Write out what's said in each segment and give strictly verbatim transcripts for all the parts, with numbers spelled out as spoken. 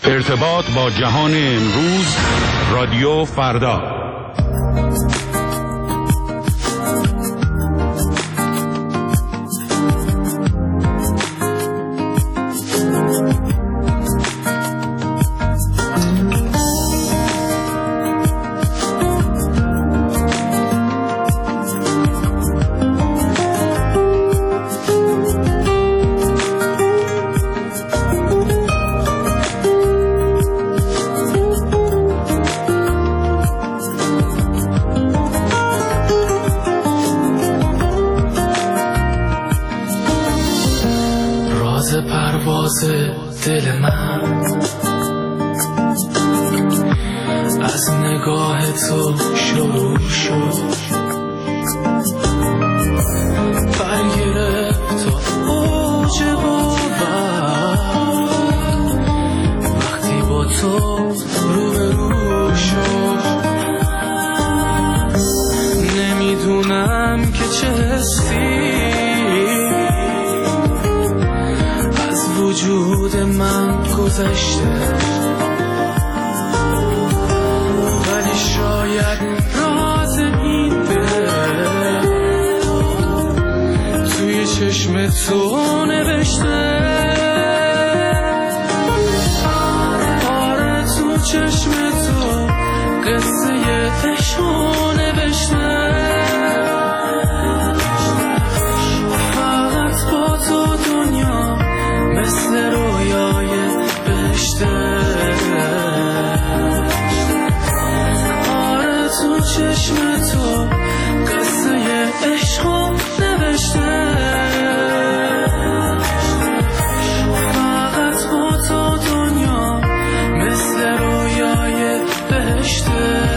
ارتباط با جهان امروز، رادیو فردا. دل من از نگاه تو شروع شد، برگرفت تا اوج باور وقتی با تو روبرو شد. نمیدونم که چه حسی وجود من گذشته، ولی شاید راز این دل توی چشم تو نوشته. آره تو چشم تو قصه عشقو نوشته. فقط با تو دنیا مثل رویای بهشته. آره تو چشم تو قصه عشقو نوشته. فقط با تو دنیا مثل رویای بهشته.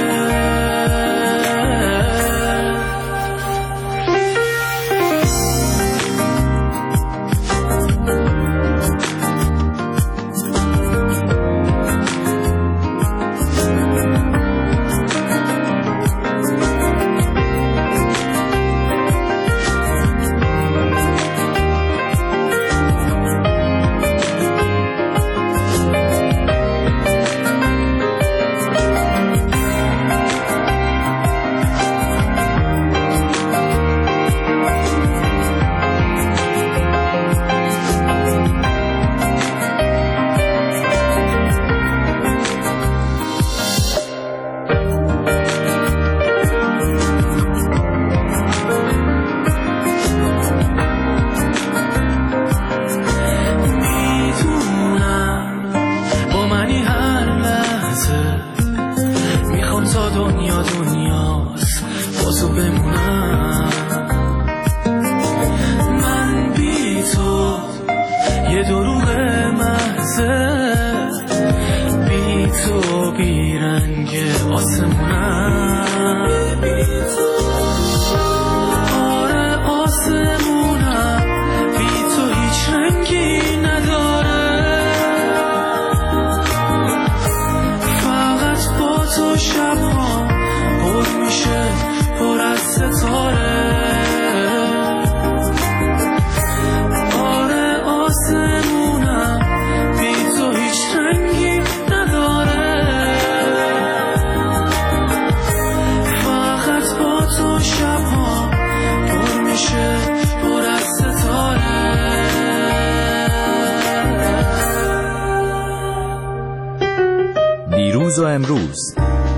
دیروز و امروز،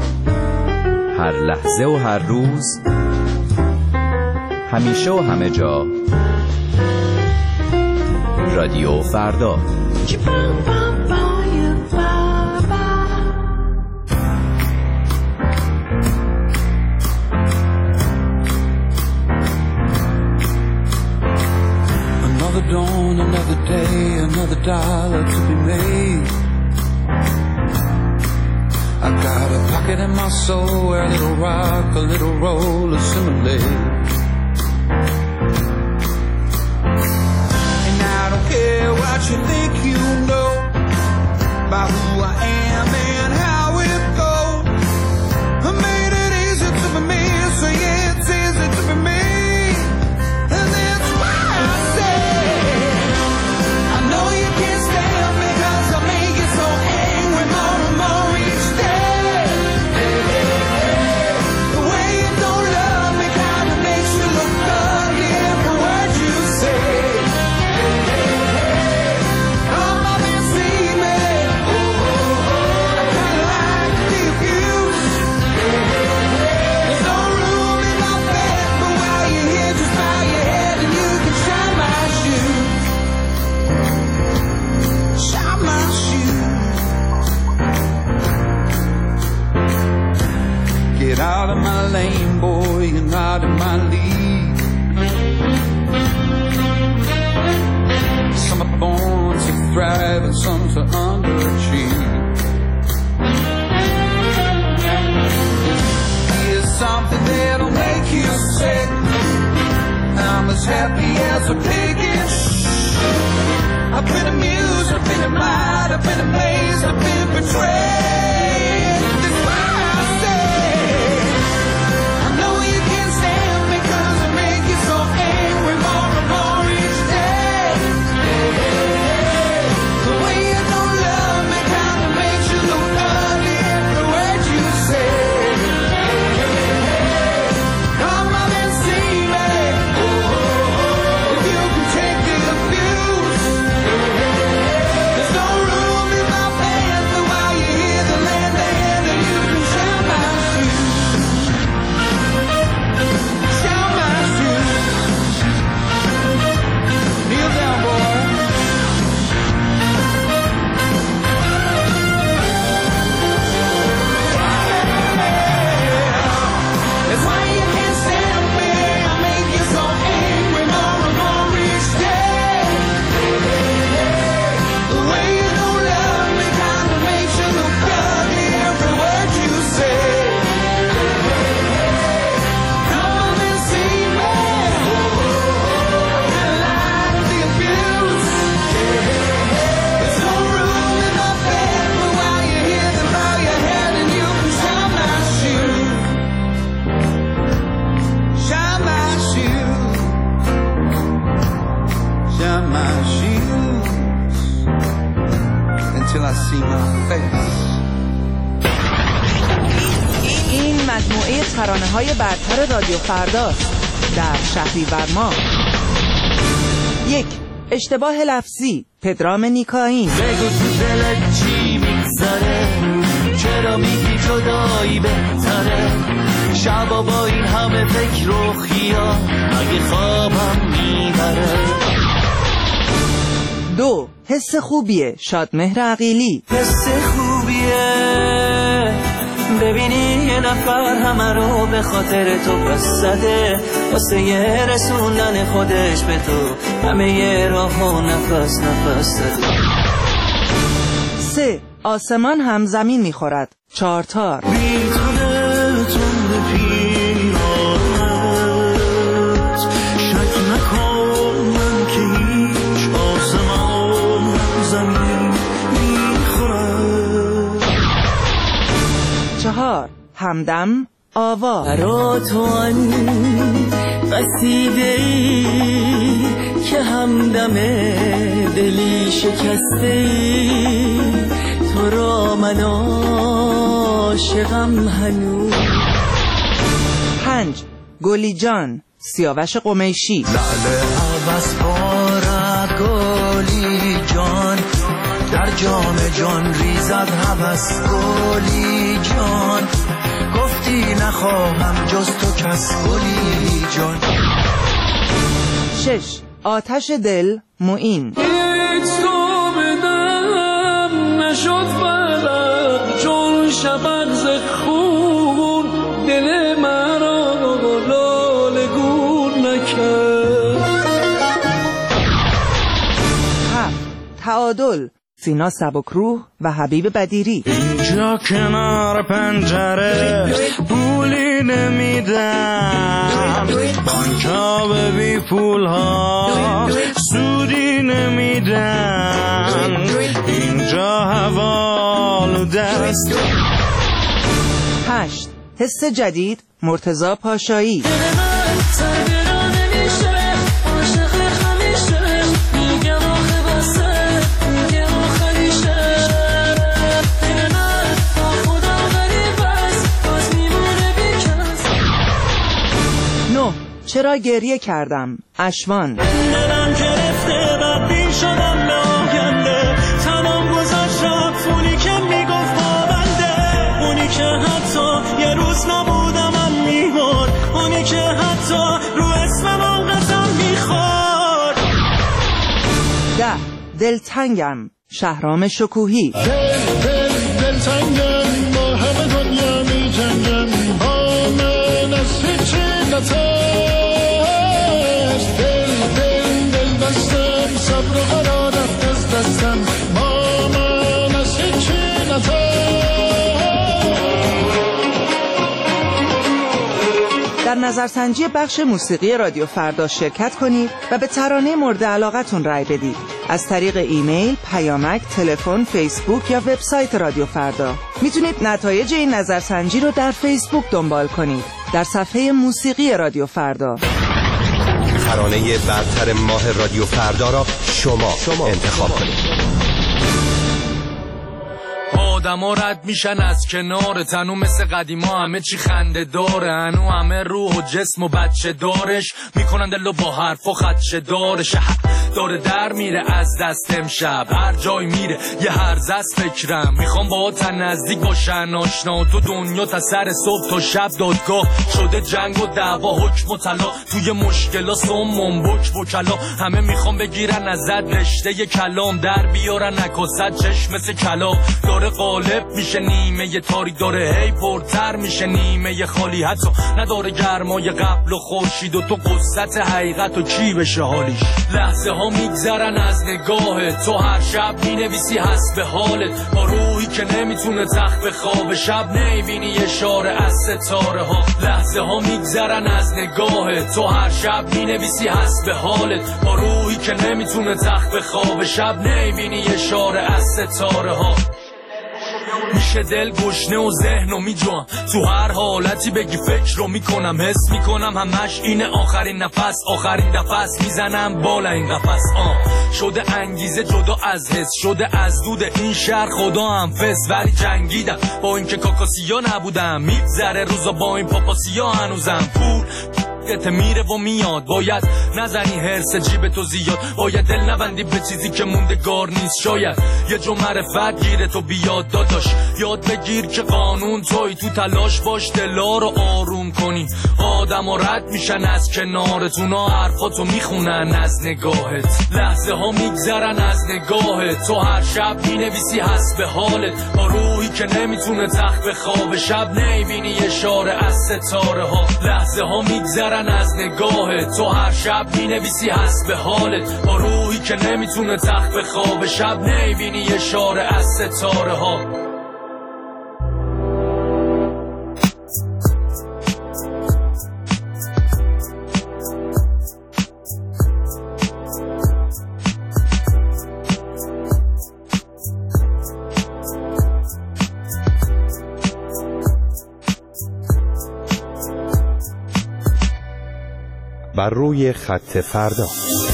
هر لحظه و هر روز، همیشه و همه جا، رادیو فردا. Another dawn, another day, another dollar to be made. I got a pocket in my soul where a little rock, a little roll assimilate. And I don't care what you think you know about who I am and how it goes. I made it easy to be me, so yeah, it's easy to be me. And that's why I say I know you can't stand me 'cause I make it so out of my lane, boy, you're not in my league. Some are born to thrive and some to underachieve. Here's something that'll make you sick. I'm as happy as a pig in shh. I've been amused, I've been admired, I've been amazed, I've been betrayed. That's why I say I know you can't stand me, 'cause I make you so angry more and more each day. The way you don't love me kinda makes you look ugly every word you say. Come on and see me. If you can take the abuse, there's no room in my pants for while you hear the land hand, and you can shine my shoes. Shine my shoes. Kneel down, boy. That's why you can't stand me. I make you so angry more and more each day. The way you don't love me kinda makes you look ugly every word you say. Come on and see me. I kinda like the abuse. There's no room in my bed, but while you hear them bow your head and you can shine my shoes. Shine my shoes. Shine my shoes until I see my face. این مجموعه ترانه‌های برتر رادیو فرداست در شهریور ماه. یک، اشتباه لفظی، پدرام نیکاین. بگو تو دلت چی میگذره، چرا میگی جدایی بهتره، شبا با این همه فکر و خیال اگه خوابم میبره. دو، حس خوبیه، شادمهر عقیلی. حس خوبیه ببینی یه نفر همه رو به خاطر تو پس زده، واسه یه رسوندن خودش به تو همه یه راه و نفس نفس زده. سه، آسمان هم زمین میخورد، چارتار. بی تو دلتون به پیرانت شک نکن من که هیچ آسمان هم زمین میخورد. چهار، همدم، آوا. برا تو آن قصیده ای که همدم دلی شکسته ای، تو را من عاشقم هنوز. پنج، گلی جان، سیاوش قمیشی. لعل عوض بارد گلی جان، در جام جان ریزد هوس گلی جان، گفتی نخواهم جز تو کس گلی جان. شش، آتش دل، معین. هیچ تو بدم نشد فلق چون شفق ز خون، دل مرا لاله گون نکرد. هفت، تعادل، سینا سبکروح و حبیب بدیری. اینجا کنار پنجره پولی نمیدن، بانکا به بی پول ها سودی نمیدن، اینجا حوالو دست. هشت، حس جدید، مرتضی پاشایی. چرا گریه کردم، اشوان. دلم گرفته بدبین شدم به آینده، تمام گذاشتم اونی که میگفت پابنده، اونی که حتی یه روز نبودم هم میبود، اونی که حتی رو اسمم آن قسم میخورد. ده، دلتنگم، شهرام شکوهی. دل دل دلتنگم با همه دنیا میجنگم، با نظرسنجی بخش موسیقی رادیو فردا شرکت کنید و به ترانه مورد علاقتون رأی بدید. از طریق ایمیل، پیامک، تلفن، فیسبوک یا وبسایت رادیو فردا. میتونید نتایج این نظرسنجی رو در فیسبوک دنبال کنید، در صفحه موسیقی رادیو فردا. ترانه برتر ماه رادیو فردا را شما, شما انتخاب کنید. آدم ها رد میشن از کنار تنو، مثل قدیما همه چی خنده داره، هنو همه روح و جسم و بچه دارش میکنن دلو با حرف و خدشه دارش. داره در میره از دست امشب، هر جای میره یه هرز از فکرم، میخوام با تن نزدیک باشن آشنا. تو دنیا تا سر صبح تا شب دادگاه شده، جنگ و دعوا حکم و طلا، توی مشکلا سمم بک وکلا، همه میخوام بگیرن ازت رشته ی کلام، در بیارن نکست چشم مثل کلا. داره غالب میشه نیمه ی تاریک، داره هی پرتر میشه نیمه ی خالی، حتی نداره گرمای قبل و خورشید و تو قصت حقیقت و کی بشه حالیش. لحظه ها میگذرن از نگاهت، تو هر شب مینویسی حسب حالت، با روحی که نمیتونه تخت به خواب شب، نمیبینی اشاره از ستاره ها. لحظه ها میگذرن از نگاهت، تو هر شب مینویسی حسب حالت، با روحی که نمیتونه تخت به خواب شب، نمیبینی اشاره از ستاره ها. میشه دل گشنه و ذهن رو میجوام، تو هر حالتی بگی فکر رو میکنم، حس میکنم همش اینه آخرین نفس، آخرین دفس میزنم بالا این قفس. آه شده انگیزه جدا از حس، شده از دود این شهر خدا هم فس، ولی جنگیدم با اینکه کاکاسیا نبودم، میگذره روزا با این پاپاسیا هنوزم. پول ته میره و میاد، باید نزنی هرس جیب تو زیاد، باید دل نبندی به چیزی که موندگار نیست، شاید یه جو معرفت گیره تو بیاد داداش، یاد بگیر که قانون توی، تو تلاش باش دلا رو آروم کنی. آدم ها رد میشن از کنارتون، ها حرفاتو میخونن از نگاهت، لحظه ها میگذرن از نگاهت، تو هر شب مینویسی حسب حالت، با روحی که نمیتونه تخت به خواب شب، نمیبینی اشاره از ستاره ها. لحظه ها میگذرن از نگاهت، تو هر شب مینویسی حسب حالت، با روحی که نمیتونه تخت به خواب شب، نمیبینی اشاره از ستاره ها. بر روی خط فردا.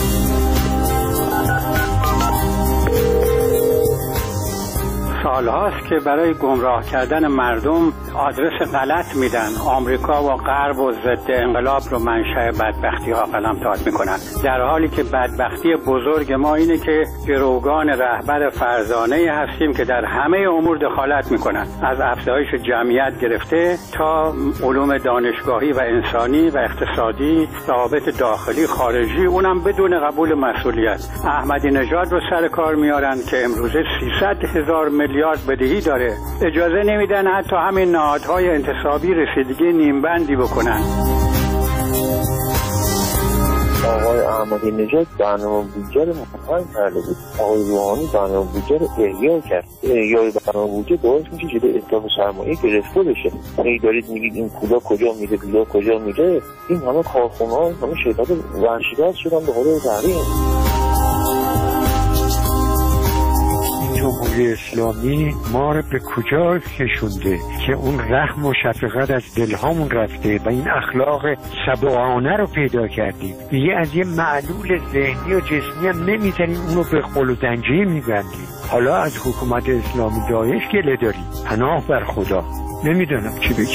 سالهاست که برای گمراه کردن مردم آدرس غلط میدن. آمریکا و غرب و ضد انقلاب رو منشأ بدبختی ها قلمداد میکنن، در حالی که بدبختی بزرگ ما اینه که گروگان رهبر فرزانه هستیم که در همه امور دخالت میکنن، از افزایش جمعیت گرفته تا علوم دانشگاهی و انسانی و اقتصادی، روابط داخلی خارجی، اونم بدون قبول مسئولیت. احمدی نژاد رو سر کار میارن که امروزه سیصد هزار میلیارد بدهی داره، اجازه نمیدن حتی همین نهادهای انتصابی رسیدگی نیمبندی بکنن. آقای احمدی نژاد برنامه بودجه رو مفهوم کرده بود، آقای روحانی برنامه بودجه رو احیا کرد. احیای برنامه بودجه باعث میشه که به اطلاق سرمایه گرفته بشه. ای دارید میگید این پولا کجا میره، پولا کجا میره، این همه کارخونه‌ها، همه شرکت ورشکست شدن به خاطر تحریم. جمهوری اسلامی ما رو به کجا کشونده که اون رحم و شفقت از دلهامون رفته و این اخلاق سبعانه رو پیدا کردیم. دیگه از یه معلول ذهنی و جسمی هم نمیتونیم اونو به قل و دنجه میبندیم. حالا از حکومت اسلامی داعش گله داریم، پناه بر خدا. نمیدونم چی بگیم.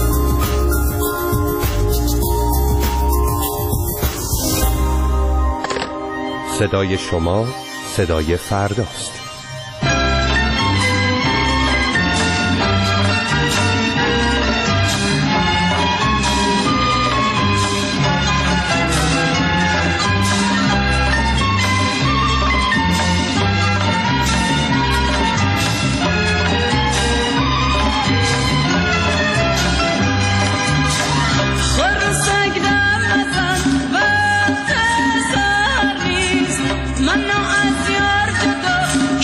صدای شما صدای فرداست. من از یار جدا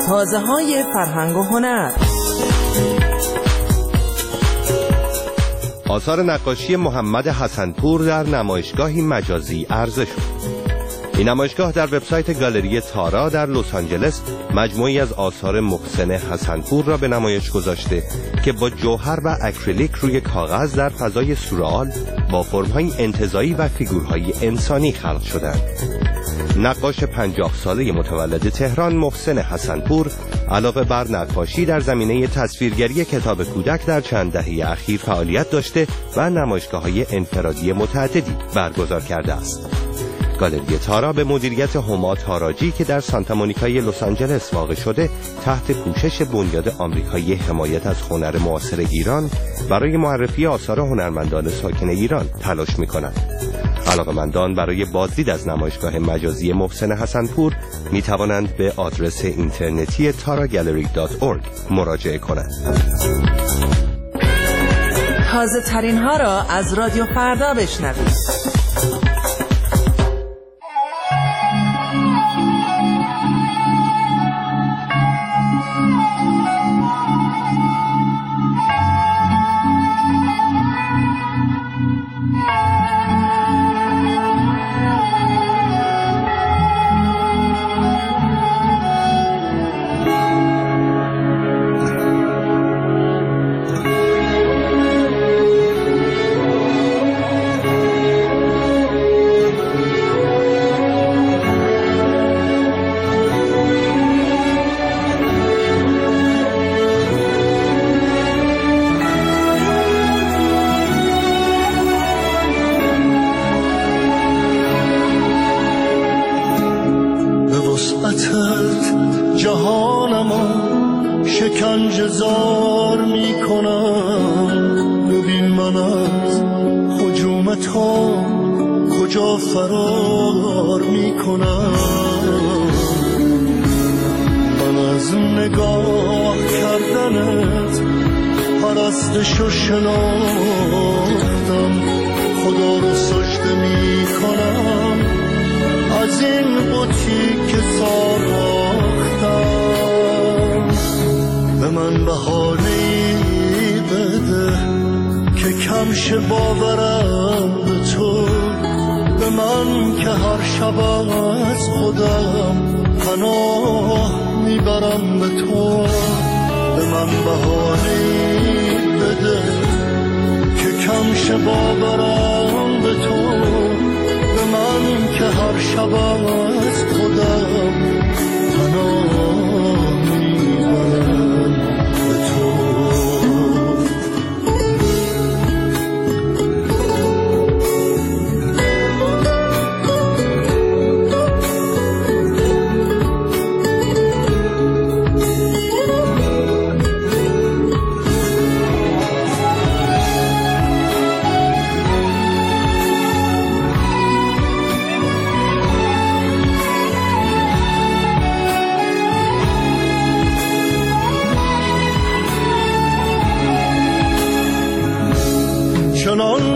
تازه های فرهنگ و هنر. آثار نقاشی محمد حسن‌پور در نمایشگاهی مجازی عرضه شد. این نمایشگاه در وبسایت گالری تارا در لس آنجلس مجموعی از آثار محسن حسن‌پور را به نمایش گذاشته که با جوهر و اکریلیک روی کاغذ در فضای سورئال با فرم‌های انتزاعی و فیگورهای انسانی خلق شدند. نقاش پنجاه ساله متولد تهران محسن حسن‌پور علاوه بر نقاشی در زمینه تصویرگری کتاب کودک در چند دهه اخیر فعالیت داشته و نمایشگاه‌های انفرادی متعددی برگزار کرده است. گالری تارا به مدیریت هما تاراجی که در سانتا مونیکای لس آنجلس واقع شده تحت پوشش بنیاد آمریکایی حمایت از هنر معاصر ایران برای معرفی آثار هنرمندان ساکن ایران تلاش می‌کند. علاقه‌مندان برای بازدید از نمایشگاه مجازی محسن حسن‌پور می‌توانند به آدرس اینترنتی تارا گالری دات اورگ مراجعه کنند. تازه ترین ها را از رادیو فردا بشنوید. چنان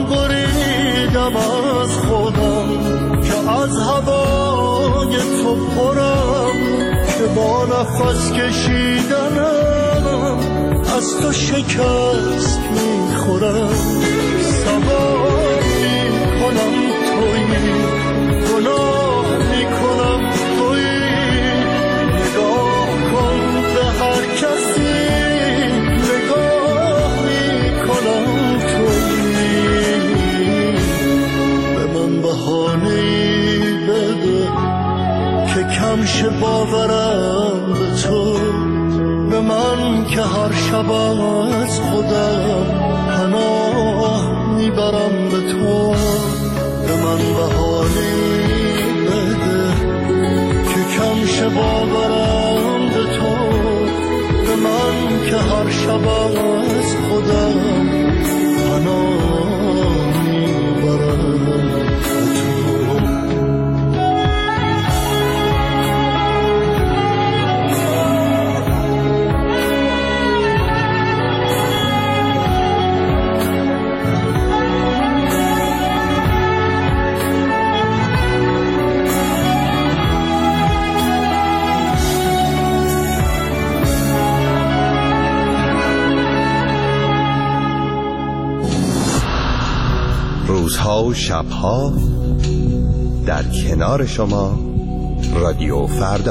بریدم از خودم که از هوای تو پرم که با نفس کشیدنم از تو شکست میخورم. سوار میکنم تویی، گناه میکنم تویی، نگاه کن به هر کسی نگاه میکنم تویی. به من بهانه‌ای بده که کم شه باورم به تو، به من که هر شب از خودم پناه میبرم به تو. به من بهانه‌ای بده که کم شه باورم به تو، به من که هر شب از خودم پناه میبرم به تو. روزها و شبها در کنار شما رادیو فردا.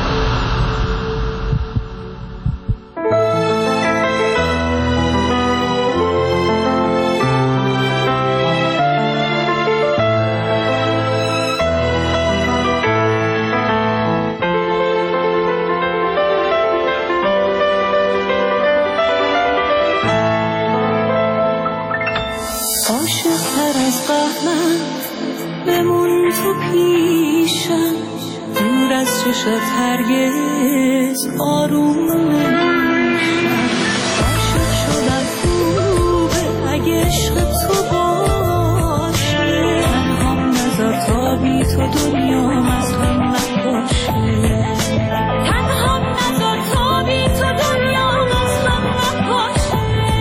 چشت هرگز آروم نمیشم. عاشق شدن خوبه اگه عشق تو باشه، تنهام نذار تا بی تو دنیام از هم نباشه، تنهام نذار تا بی تو دنیام از هم نباشه.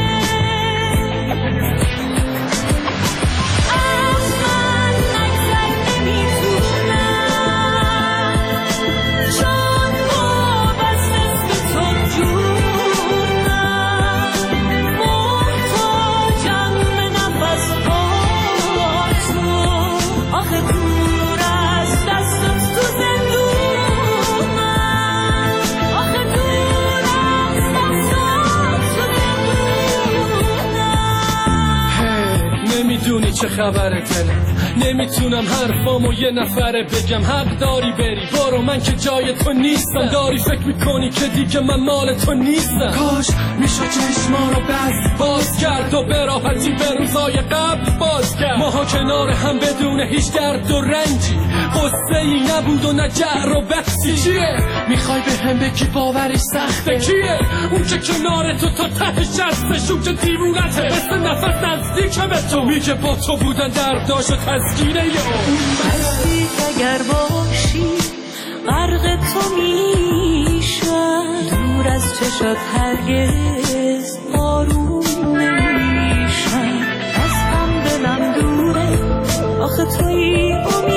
از من نگذر نمیتونم، چون وابسته به تو جونم، محتاجم به نفس با تو، آخه دور از دستت تو زندونم، آخه دور از دستت تو زندونم. نمیدونی چه خبره دلم، نمیتونم حرفامو یه نفره بگم. حق داری بری، برو، من که جای تو نیستم. داری فکر میکنی که دیگه من مال تو نیستم. کاش میشد چشما رو بس باز کرد و به راحتی به روزای قبل باز کرد. ماها کنار هم بدون هیچ درد و رنجی، قصه ای نبود و نه جر و بحثی. چیه میخوای به هم بگی باورش سخته؟ کیه اون که کنار تو تا ته شستش، اون که دیوونته مثل نفس نزدیک به تو، میگه با تو بودن درداش و تسکینه یا هستی اگر باشی غرق تو میشم، دور از چشات هرگز آروم نمیشم. از هم دلم دوره، آخه تویی امید